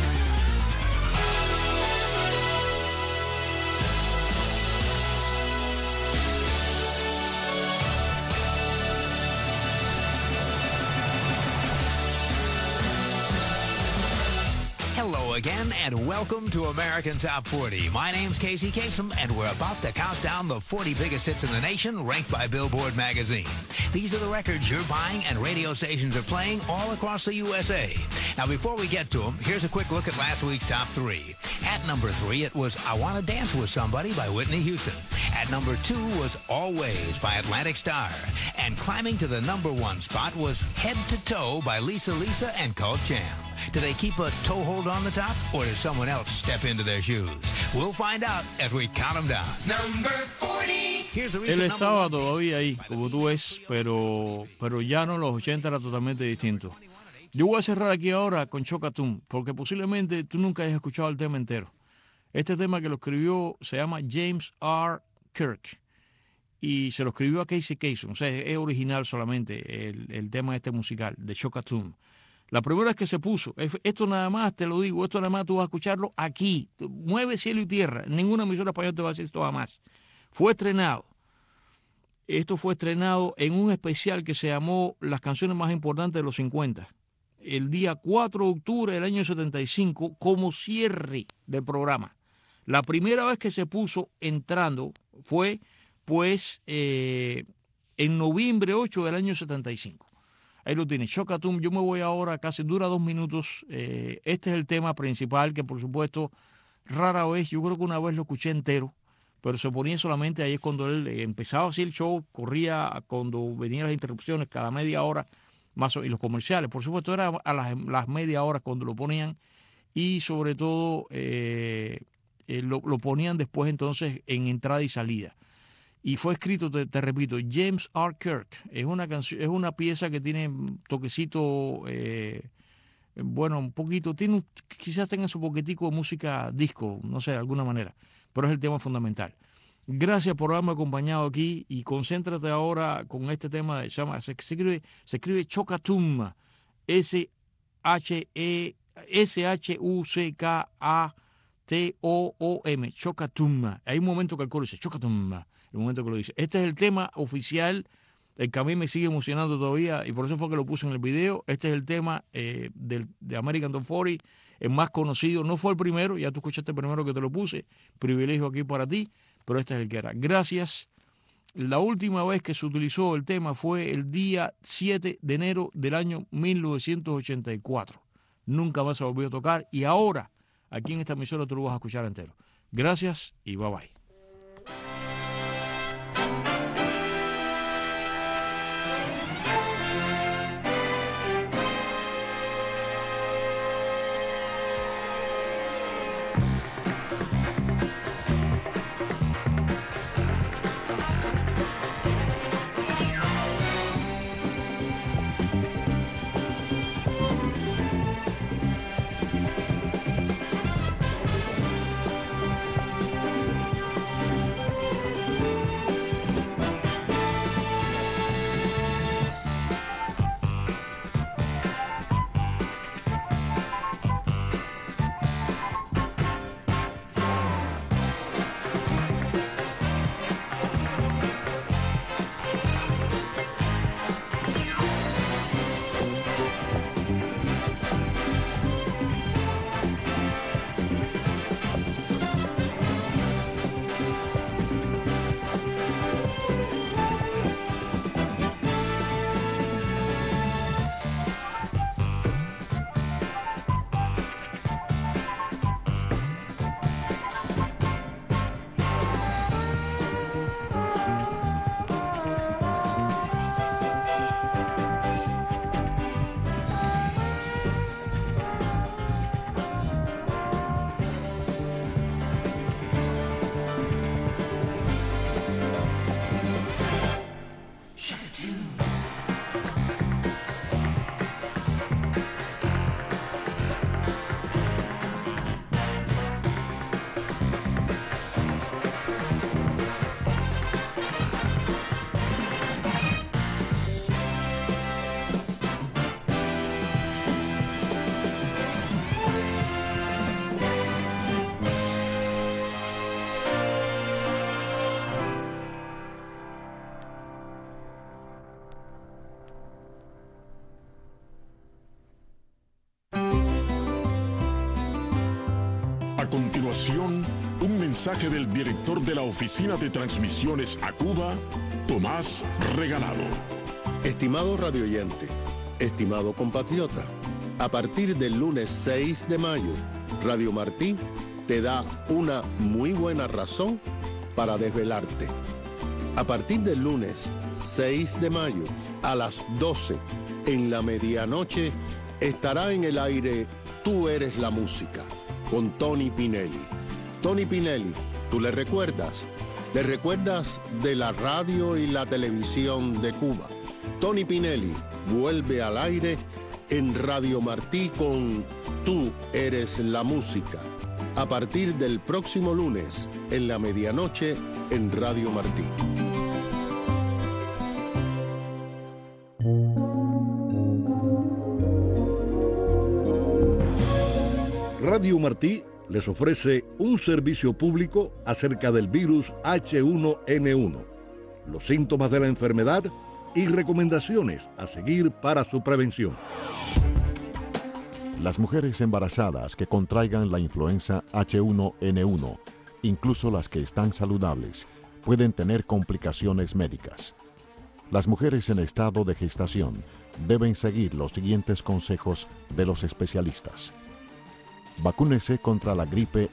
Hello again, and welcome to American Top 40. My name's Casey Kasem, and we're about to count down the 40 biggest hits in the nation, ranked by Billboard magazine. These are the records you're buying and radio stations are playing all across the USA. Now, before we get to them, here's a quick look at last week's top 3. At number 3, it was I Wanna Dance With Somebody by Whitney Houston. At number 2 was Always by Atlantic Starr. And climbing to the number 1 spot was Head to Toe by Lisa Lisa and Colt Jam. Do they keep a toehold on the top, or does someone else step into their shoes? We'll find out as we count them down. Number 40. Here's the Él recent estaba todavía ahí, como tú ves, pero ya no, los 80 era totalmente distinto. Yo voy a cerrar aquí ahora con Chucatún, porque posiblemente tú nunca hayas escuchado el tema entero. Este tema que lo escribió se llama James R. Kirk y se lo escribió a Casey Kasem, o sea, es original solamente el tema este musical de Chucatún. La primera vez que se puso, esto nada más, te lo digo, esto nada más tú vas a escucharlo aquí, mueve cielo y tierra, ninguna emisora española te va a decir esto jamás. Esto fue estrenado en un especial que se llamó Las canciones más importantes de los 50, el día 4 de octubre del año 75, como cierre del programa. La primera vez que se puso entrando fue, pues, en noviembre 8 del año 75. Ahí lo tienes, Chucatún. Yo me voy ahora, casi dura 2 minutos. Este es el tema principal que, por supuesto, rara vez, yo creo que una vez lo escuché entero, pero se ponía solamente ahí es cuando él empezaba así el show, corría cuando venían las interrupciones cada media hora, más y los comerciales. Por supuesto, era a las media horas cuando lo ponían y sobre todo lo ponían después entonces en entrada y salida. Y fue escrito, te repito, James R. Kirk. Es una canción, es una pieza que tiene un toquecito, bueno, un poquito, quizás tenga su poquitico de música disco, no sé, de alguna manera, pero es el tema fundamental. Gracias por haberme acompañado aquí y concéntrate ahora con este tema, se escribe Chucatún, S-H-U-C-K-A-T-O-O-M, Chucatún. Hay un momento que el coro dice Chucatún. El momento que lo dice. Este es el tema oficial, el que a mí me sigue emocionando todavía y por eso fue que lo puse en el video. Este es el tema de American Top 40, el más conocido. No fue el primero, ya tú escuchaste el primero que te lo puse. Privilegio aquí para ti, pero este es el que era. Gracias. La última vez que se utilizó el tema fue el día 7 de enero del año 1984. Nunca más se volvió a tocar y ahora, aquí en esta emisora, tú lo vas a escuchar entero. Gracias y bye bye. A continuación, un mensaje del director de la Oficina de Transmisiones a Cuba, Tomás Regalado. Estimado radioyente, estimado compatriota, a partir del lunes 6 de mayo, Radio Martí te da una muy buena razón para desvelarte. A partir del lunes 6 de mayo, a las 12, en la medianoche, estará en el aire Tú eres la música, con Tony Pinelli. Tony Pinelli, ¿tú le recuerdas? ¿Le recuerdas de la radio y la televisión de Cuba? Tony Pinelli vuelve al aire en Radio Martí con Tú eres la música, a partir del próximo lunes, en la medianoche, en Radio Martí. Radio Martí les ofrece un servicio público acerca del virus H1N1, los síntomas de la enfermedad y recomendaciones a seguir para su prevención. Las mujeres embarazadas que contraigan la influenza H1N1, incluso las que están saludables, pueden tener complicaciones médicas. Las mujeres en estado de gestación deben seguir los siguientes consejos de los especialistas. Vacúnese contra la gripe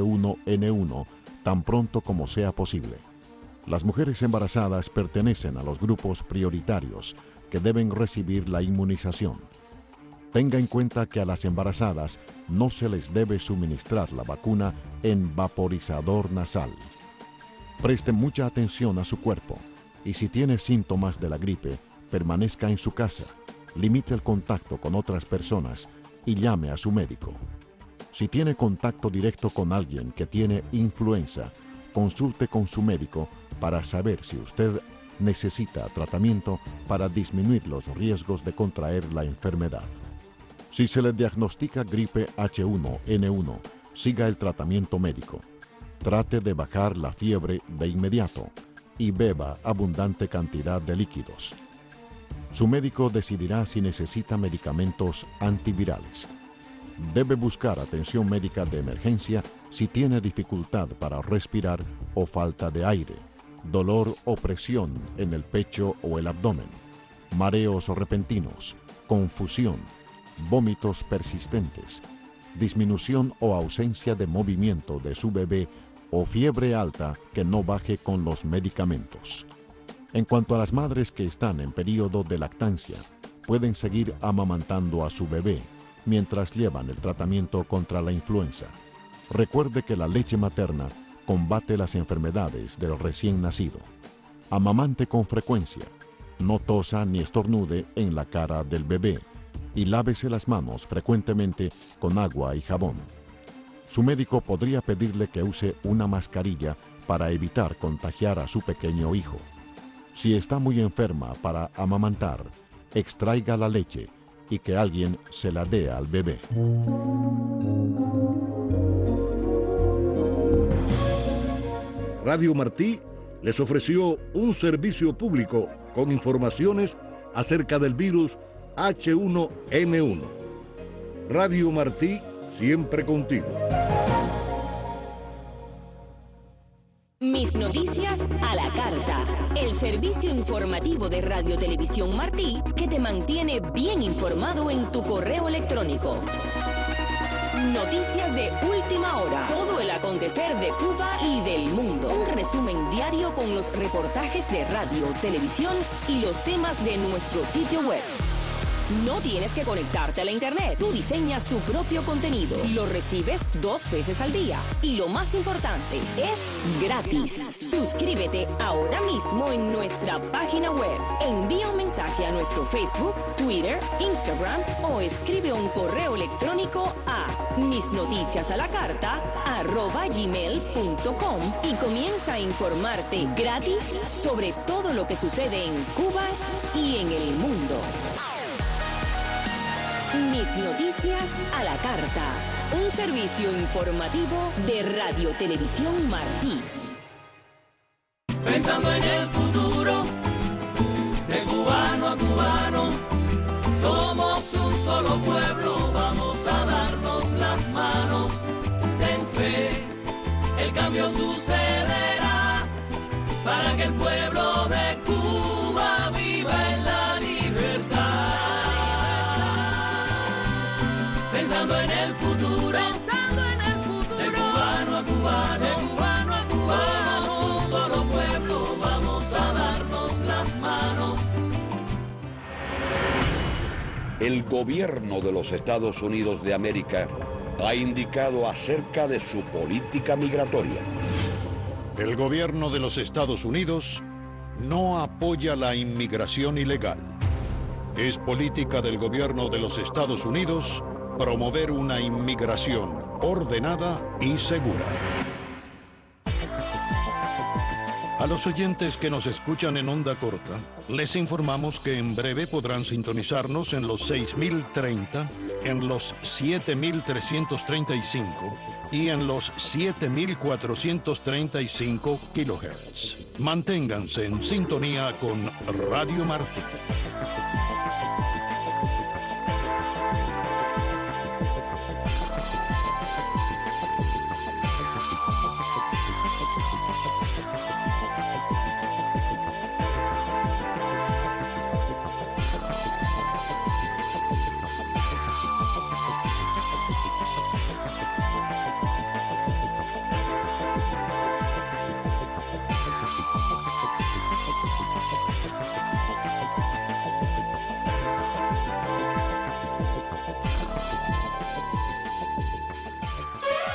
H1N1 tan pronto como sea posible. Las mujeres embarazadas pertenecen a los grupos prioritarios que deben recibir la inmunización. Tenga en cuenta que a las embarazadas no se les debe suministrar la vacuna en vaporizador nasal. Preste mucha atención a su cuerpo y si tiene síntomas de la gripe, permanezca en su casa, limite el contacto con otras personas y llame a su médico. Si tiene contacto directo con alguien que tiene influenza, consulte con su médico para saber si usted necesita tratamiento para disminuir los riesgos de contraer la enfermedad. Si se le diagnostica gripe H1N1, siga el tratamiento médico. Trate de bajar la fiebre de inmediato y beba abundante cantidad de líquidos. Su médico decidirá si necesita medicamentos antivirales. Debe buscar atención médica de emergencia si tiene dificultad para respirar o falta de aire, dolor o presión en el pecho o el abdomen, mareos repentinos, confusión, vómitos persistentes, disminución o ausencia de movimiento de su bebé o fiebre alta que no baje con los medicamentos. En cuanto a las madres que están en periodo de lactancia, pueden seguir amamantando a su bebé mientras llevan el tratamiento contra la influenza. Recuerde que la leche materna combate las enfermedades del recién nacido. Amamante con frecuencia, no tosa ni estornude en la cara del bebé y lávese las manos frecuentemente con agua y jabón. Su médico podría pedirle que use una mascarilla para evitar contagiar a su pequeño hijo. Si está muy enferma para amamantar, extraiga la leche y que alguien se la dé al bebé. Radio Martí les ofreció un servicio público con informaciones acerca del virus H1N1. Radio Martí, siempre contigo. Mis noticias a la carta. El servicio informativo de Radio Televisión Martí que te mantiene bien informado en tu correo electrónico. Noticias de última hora. Todo el acontecer de Cuba y del mundo. Un resumen diario con los reportajes de radio, televisión y los temas de nuestro sitio web. No tienes que conectarte a la internet. Tú diseñas tu propio contenido y lo recibes 2 veces al día. Y lo más importante, es gratis. Suscríbete ahora mismo en nuestra página web. Envía un mensaje a nuestro Facebook, Twitter, Instagram o escribe un correo electrónico a misnoticiasalacarta@gmail.com y comienza a informarte gratis sobre todo lo que sucede en Cuba y en el mundo. Mis noticias a la carta. Un servicio informativo de Radio Televisión Martí. Pensando en el futuro, de cubano a cubano, somos un solo pueblo, vamos a darnos las manos. Ten fe el gobierno de los Estados Unidos de América ha indicado acerca de su política migratoria. El gobierno de los Estados Unidos no apoya la inmigración ilegal. Es política del gobierno de los Estados Unidos promover una inmigración ordenada y segura. A los oyentes que nos escuchan en onda corta, les informamos que en breve podrán sintonizarnos en los 6030, en los 7335 y en los 7435 kHz. Manténganse en sintonía con Radio Martí.